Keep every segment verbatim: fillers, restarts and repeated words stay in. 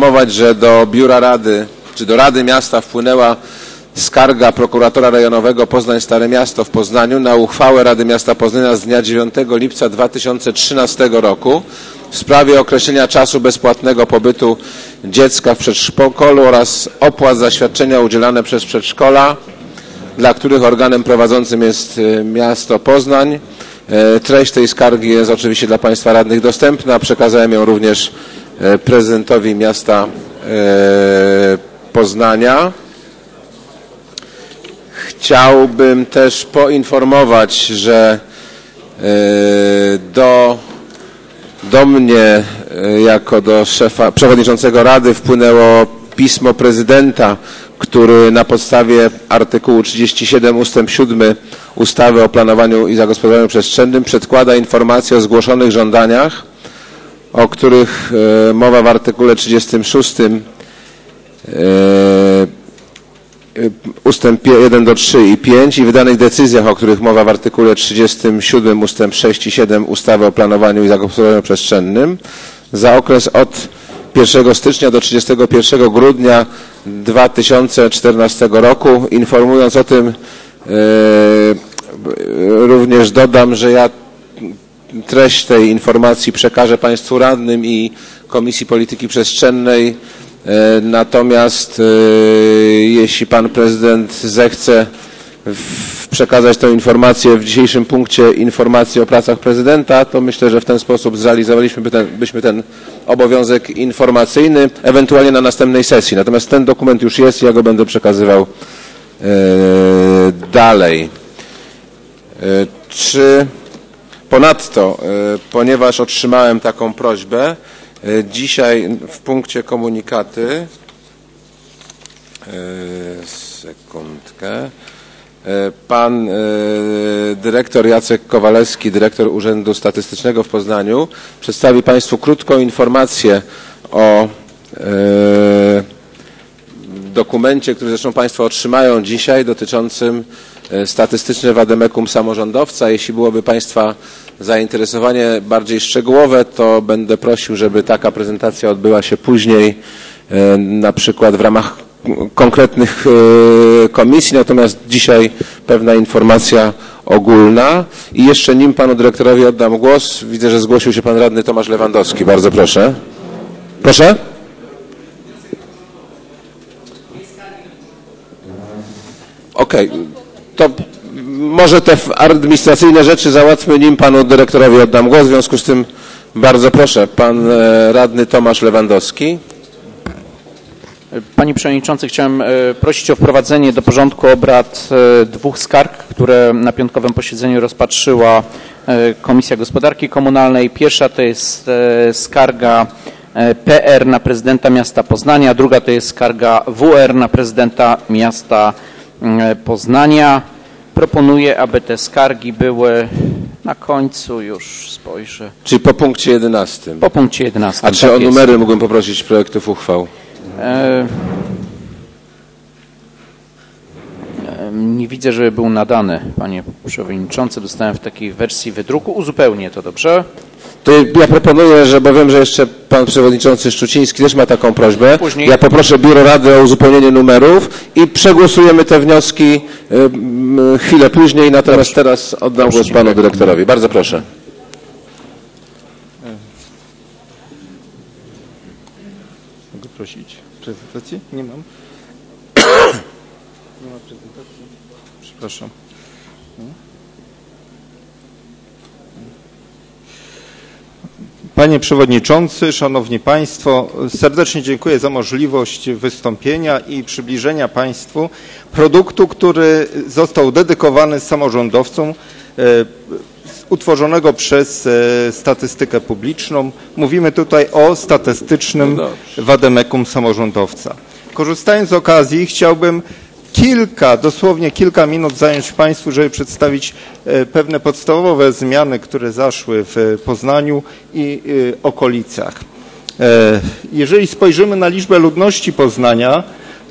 poinformować, że do Biura Rady, czy do Rady Miasta wpłynęła skarga prokuratora rejonowego Poznań Stare Miasto w Poznaniu na uchwałę Rady Miasta Poznania z dnia dziewiątego lipca dwa tysiące trzynastego roku w sprawie określenia czasu bezpłatnego pobytu dziecka w przedszkolu oraz opłat za świadczenia udzielane przez przedszkola, dla których organem prowadzącym jest miasto Poznań. Treść tej skargi jest oczywiście dla Państwa radnych dostępna. Przekazałem ją również prezydentowi miasta Poznania. Chciałbym też poinformować, że do, do mnie jako do szefa, przewodniczącego Rady wpłynęło pismo prezydenta, który na podstawie artykułu trzydziestego siódmego ustęp siódmy ustawy o planowaniu i zagospodarowaniu przestrzennym przedkłada informację o zgłoszonych żądaniach, o których mowa w artykule trzydziestym szóstym ustęp jeden do trzech i pięć i wydanych decyzjach, o których mowa w artykule trzydziestym siódmym ustęp sześć i siedem ustawy o planowaniu i zagospodarowaniu przestrzennym za okres od pierwszego stycznia do trzydziestego pierwszego grudnia dwa tysiące czternastego roku. Informując o tym, również dodam, że ja treść tej informacji przekażę Państwu radnym i Komisji Polityki Przestrzennej. Natomiast jeśli Pan Prezydent zechce przekazać tę informację w dzisiejszym punkcie informacji o pracach Prezydenta, to myślę, że w ten sposób zrealizowaliśmy ten, byśmy ten obowiązek informacyjny, ewentualnie na następnej sesji. Natomiast ten dokument już jest i ja go będę przekazywał dalej. Czy ponadto, ponieważ otrzymałem taką prośbę, dzisiaj w punkcie komunikaty, sekundkę, pan dyrektor Jacek Kowalewski, dyrektor Urzędu Statystycznego w Poznaniu, przedstawi Państwu krótką informację o dokumencie, który zresztą Państwo otrzymają dzisiaj, dotyczącym statystyczne wademekum samorządowca. Jeśli byłoby Państwa zainteresowanie bardziej szczegółowe, to będę prosił, żeby taka prezentacja odbyła się później, na przykład w ramach konkretnych komisji, natomiast dzisiaj pewna informacja ogólna. I jeszcze nim Panu Dyrektorowi oddam głos, widzę, że zgłosił się Pan Radny Tomasz Lewandowski. Bardzo proszę. Proszę? Okej, okay. To może te administracyjne rzeczy załatwmy, nim Panu Dyrektorowi oddam głos. W związku z tym bardzo proszę, Pan Radny Tomasz Lewandowski. Panie Przewodniczący, chciałem prosić o wprowadzenie do porządku obrad dwóch skarg, które na piątkowym posiedzeniu rozpatrzyła Komisja Gospodarki Komunalnej. Pierwsza to jest skarga P R na prezydenta miasta Poznania, druga to jest skarga W R na prezydenta miasta Poznania. Proponuję, aby te skargi były na końcu, już spojrzę. Czyli po punkcie jedenastym. Po punkcie jedenastym. A czy tak o numery jest. Mógłbym poprosić projektów uchwał? E... Nie widzę, żeby był nadany, Panie Przewodniczący. Dostałem w takiej wersji wydruku. Uzupełnię to, dobrze? To ja proponuję, że bo wiem, że jeszcze Pan Przewodniczący Szczuciński też ma taką prośbę. Później. Ja poproszę Biuro Rady o uzupełnienie numerów i przegłosujemy te wnioski y, chwilę później. Natomiast Dobrze. Teraz oddam Proszę, głos Panu dziękuję. Dyrektorowi. Bardzo proszę. Mogę prosić prezentacji? Nie mam. Nie ma prezentacji. Przepraszam. Panie Przewodniczący, Szanowni Państwo, serdecznie dziękuję za możliwość wystąpienia i przybliżenia Państwu produktu, który został dedykowany samorządowcom, utworzonego przez statystykę publiczną. Mówimy tutaj o statystycznym wademekum samorządowca. Korzystając z okazji, chciałbym kilka, dosłownie kilka minut zająć Państwu, żeby przedstawić pewne podstawowe zmiany, które zaszły w Poznaniu i okolicach. Jeżeli spojrzymy na liczbę ludności Poznania,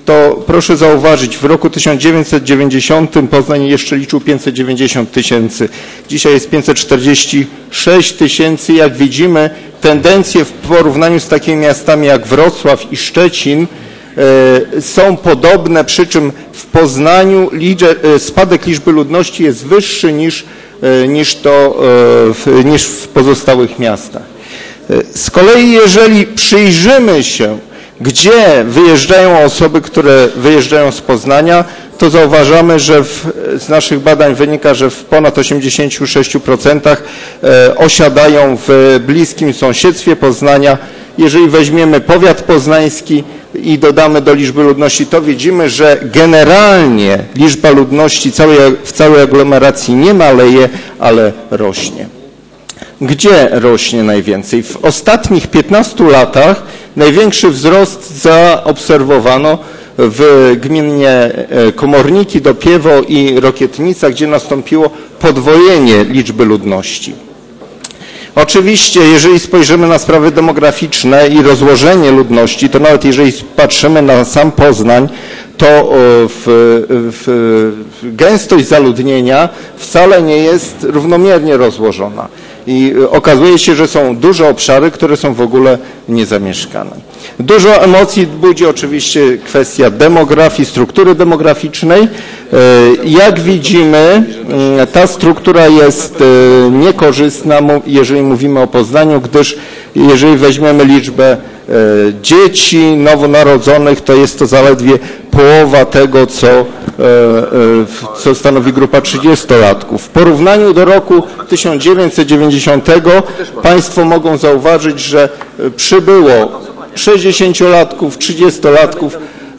to proszę zauważyć, w roku tysiąc dziewięćset dziewięćdziesiątym Poznań jeszcze liczył pięćset dziewięćdziesiąt tysięcy. Dzisiaj jest pięćset czterdzieści sześć tysięcy. Jak widzimy, tendencje w porównaniu z takimi miastami jak Wrocław i Szczecin e, są podobne, przy czym w Poznaniu liczę, e, spadek liczby ludności jest wyższy niż, e, niż, to, e, w, niż w pozostałych miastach. E, z kolei jeżeli przyjrzymy się, gdzie wyjeżdżają osoby, które wyjeżdżają z Poznania, to zauważamy, że w, z naszych badań wynika, że w ponad osiemdziesięciu sześciu procentach e, osiadają w bliskim sąsiedztwie Poznania. Jeżeli weźmiemy powiat poznański i dodamy do liczby ludności, to widzimy, że generalnie liczba ludności całej, w całej aglomeracji nie maleje, ale rośnie. Gdzie rośnie najwięcej? W ostatnich piętnastu latach największy wzrost zaobserwowano w gminie Komorniki, Dopiewo i Rokietnica, gdzie nastąpiło podwojenie liczby ludności. Oczywiście, jeżeli spojrzymy na sprawy demograficzne i rozłożenie ludności, to nawet jeżeli patrzymy na sam Poznań, to w, w, w gęstość zaludnienia wcale nie jest równomiernie rozłożona. I okazuje się, że są duże obszary, które są w ogóle niezamieszkane. Dużo emocji budzi oczywiście kwestia demografii, struktury demograficznej. Jak widzimy, ta struktura jest niekorzystna, jeżeli mówimy o Poznaniu, gdyż jeżeli weźmiemy liczbę dzieci nowonarodzonych, to jest to zaledwie połowa tego, co, co stanowi grupa trzydziestolatków. W porównaniu do roku tysiąc dziewięćset dziewięćdziesiątego Państwo mogą zauważyć, że przybyło sześćdziesięciolatków, trzydziestolatków,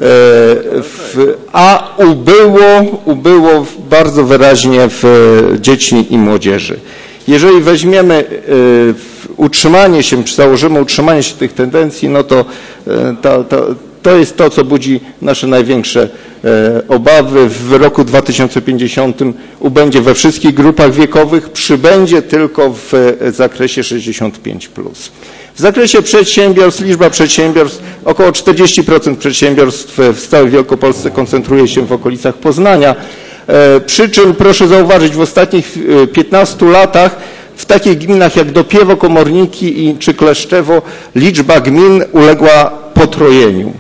a ubyło, ubyło bardzo wyraźnie w dzieci i młodzieży. Jeżeli weźmiemy utrzymanie się, czy założymy utrzymanie się tych tendencji, no to, to, to, to jest to, co budzi nasze największe obawy. W roku dwa tysiące pięćdziesiątym ubędzie we wszystkich grupach wiekowych, przybędzie tylko w zakresie sześćdziesiąt pięć plus. W zakresie przedsiębiorstw, liczba przedsiębiorstw, około czterdzieści procent przedsiębiorstw w całej Wielkopolsce koncentruje się w okolicach Poznania. Przy czym proszę zauważyć, w ostatnich piętnastu latach w takich gminach jak Dopiewo, Komorniki i czy Kleszczewo liczba gmin uległa potrojeniu.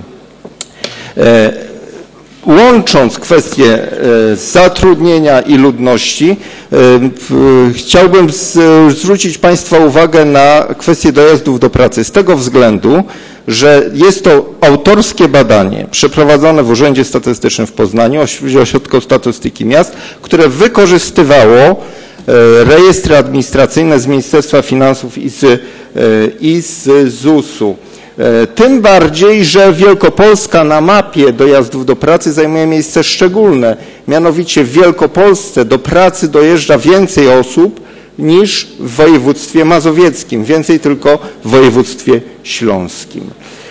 Łącząc kwestie zatrudnienia i ludności, chciałbym zwrócić Państwa uwagę na kwestię dojazdów do pracy z tego względu, że jest to autorskie badanie przeprowadzone w Urzędzie Statystycznym w Poznaniu, w Ośrodku Statystyki Miast, które wykorzystywało rejestry administracyjne z Ministerstwa Finansów i z, i z zusu. Tym bardziej, że Wielkopolska na mapie dojazdów do pracy zajmuje miejsce szczególne. Mianowicie w Wielkopolsce do pracy dojeżdża więcej osób niż w województwie mazowieckim, więcej tylko w województwie śląskim.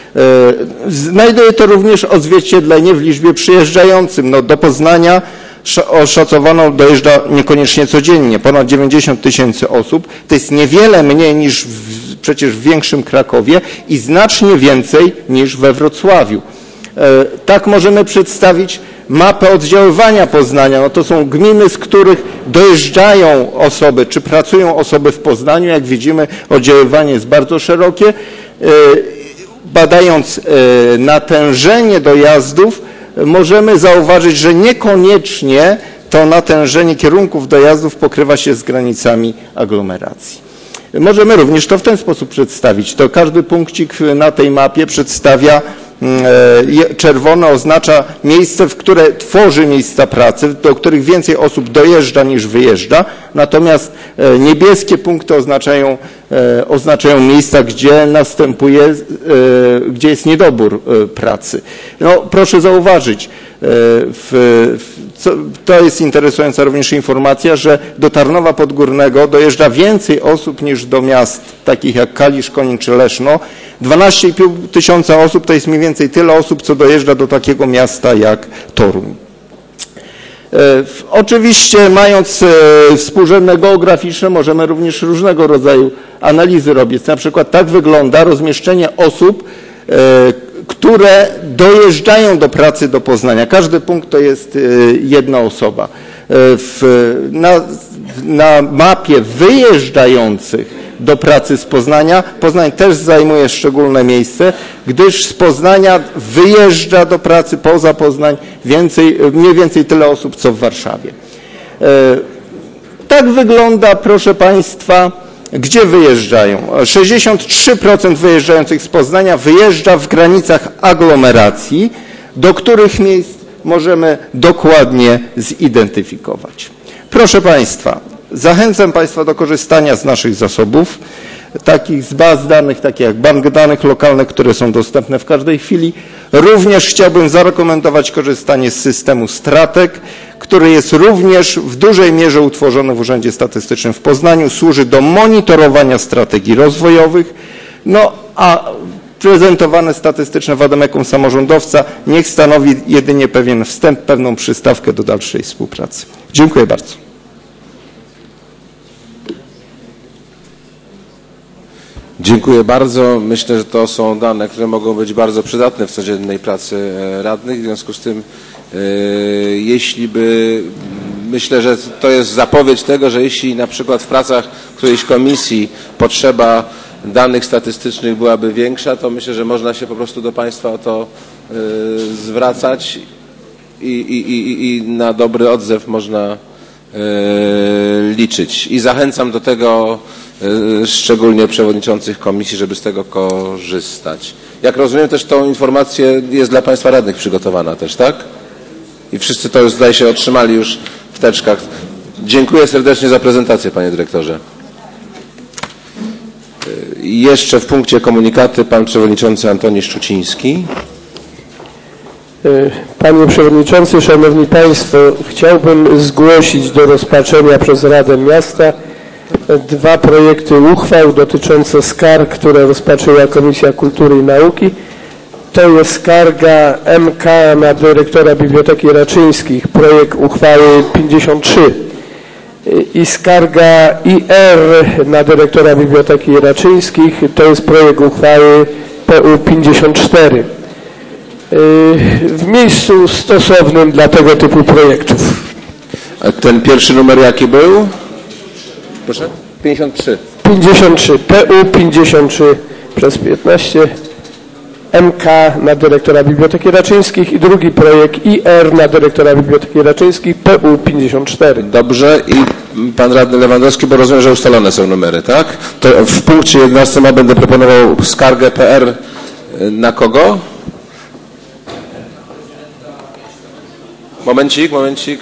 Znajduje to również odzwierciedlenie w liczbie przyjeżdżającym. No, do Poznania oszacowano dojeżdża niekoniecznie codziennie, ponad dziewięćdziesiąt tysięcy osób. To jest niewiele mniej niż w, przecież w większym Krakowie i znacznie więcej niż we Wrocławiu. E, tak możemy przedstawić mapę oddziaływania Poznania. No to są gminy, z których dojeżdżają osoby, czy pracują osoby w Poznaniu. Jak widzimy, oddziaływanie jest bardzo szerokie. E, badając e, natężenie dojazdów, możemy zauważyć, że niekoniecznie to natężenie kierunków dojazdów pokrywa się z granicami aglomeracji. Możemy również to w ten sposób przedstawić. To każdy punkcik na tej mapie przedstawia, czerwone oznacza miejsce, w które tworzy miejsca pracy, do których więcej osób dojeżdża niż wyjeżdża, natomiast niebieskie punkty oznaczają, oznaczają miejsca, gdzie następuje, gdzie jest niedobór pracy. No, proszę zauważyć, w, co, to jest interesująca również informacja, że do Tarnowa Podgórnego dojeżdża więcej osób niż do miast takich jak Kalisz, Konin czy Leszno. dwanaście i pół tysiąca osób to jest mniej więcej tyle osób, co dojeżdża do takiego miasta jak Toruń. Oczywiście mając współrzędne geograficzne możemy również różnego rodzaju analizy robić. Na przykład tak wygląda rozmieszczenie osób które dojeżdżają do pracy do Poznania. Każdy punkt to jest jedna osoba. W, na, na mapie wyjeżdżających do pracy z Poznania Poznań też zajmuje szczególne miejsce, gdyż z Poznania wyjeżdża do pracy poza Poznań więcej, mniej więcej tyle osób, co w Warszawie. Tak wygląda, proszę Państwa, gdzie wyjeżdżają. sześćdziesiąt trzy procent wyjeżdżających z Poznania wyjeżdża w granicach aglomeracji, do których miejsc możemy dokładnie zidentyfikować. Proszę Państwa, zachęcam Państwa do korzystania z naszych zasobów, takich z baz danych, takich jak bank danych lokalnych, które są dostępne w każdej chwili. Również chciałbym zarekomendować korzystanie z systemu Stratek, który jest również w dużej mierze utworzony w Urzędzie Statystycznym w Poznaniu, służy do monitorowania strategii rozwojowych, no a prezentowane statystyczne wademekum samorządowca niech stanowi jedynie pewien wstęp, pewną przystawkę do dalszej współpracy. Dziękuję bardzo. Dziękuję bardzo. Myślę, że to są dane, które mogą być bardzo przydatne w codziennej pracy radnych. W związku z tym, jeśli by, myślę, że to jest zapowiedź tego, że jeśli na przykład w pracach którejś komisji potrzeba danych statystycznych byłaby większa, to myślę, że można się po prostu do Państwa o to zwracać i, i, i, i na dobry odzew można liczyć. I zachęcam do tego szczególnie przewodniczących komisji, żeby z tego korzystać. Jak rozumiem, też tą informację jest dla Państwa radnych przygotowana też, tak? I wszyscy to już, zdaje się, otrzymali już w teczkach. Dziękuję serdecznie za prezentację, Panie Dyrektorze. I jeszcze w punkcie komunikaty Pan Przewodniczący Antoni Szczuciński. Panie Przewodniczący, Szanowni Państwo, chciałbym zgłosić do rozpatrzenia przez Radę Miasta dwa projekty uchwał dotyczące skarg, które rozpatrzyła Komisja Kultury i Nauki. To jest skarga M K na dyrektora Biblioteki Raczyńskich, projekt uchwały pięćdziesiąt trzy i skarga I R na dyrektora Biblioteki Raczyńskich, to jest projekt uchwały P U pięćdziesiąt cztery. W miejscu stosownym dla tego typu projektów. A ten pierwszy numer jaki był? Proszę? pięćdziesiąt trzy. pięćdziesiąt trzy. P U pięćdziesiąt trzy przez piętnaście. M K na dyrektora Biblioteki Raczyńskich i drugi projekt I R na dyrektora Biblioteki Raczyńskich P U pięćdziesiąt cztery. Dobrze. I Pan Radny Lewandowski, bo rozumiem, że ustalone są numery, tak? To w punkcie jedenastym A będę proponował skargę P R na kogo? Momencik, momencik.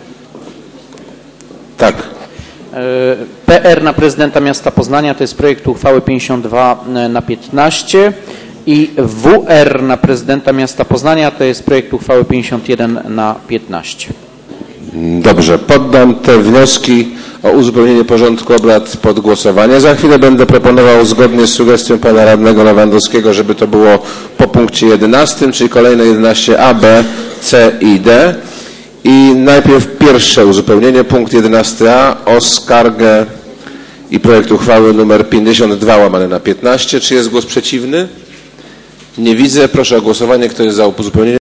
Tak. P R na prezydenta miasta Poznania to jest projekt uchwały pięćdziesiąt dwa na piętnaście i W R na prezydenta miasta Poznania to jest projekt uchwały pięćdziesiąt jeden na piętnaście. Dobrze, poddam te wnioski o uzupełnienie porządku obrad pod głosowanie. Za chwilę będę proponował zgodnie z sugestią pana radnego Lewandowskiego, żeby to było po punkcie jedenastym, czyli kolejne jedenaście A, B, C i D. I najpierw pierwsze uzupełnienie, punkt jedenasty A o skargę i projekt uchwały numer pięćdziesiąt dwa łamane na piętnaście. Czy jest głos przeciwny? Nie widzę. Proszę o głosowanie. Kto jest za uzupełnieniem?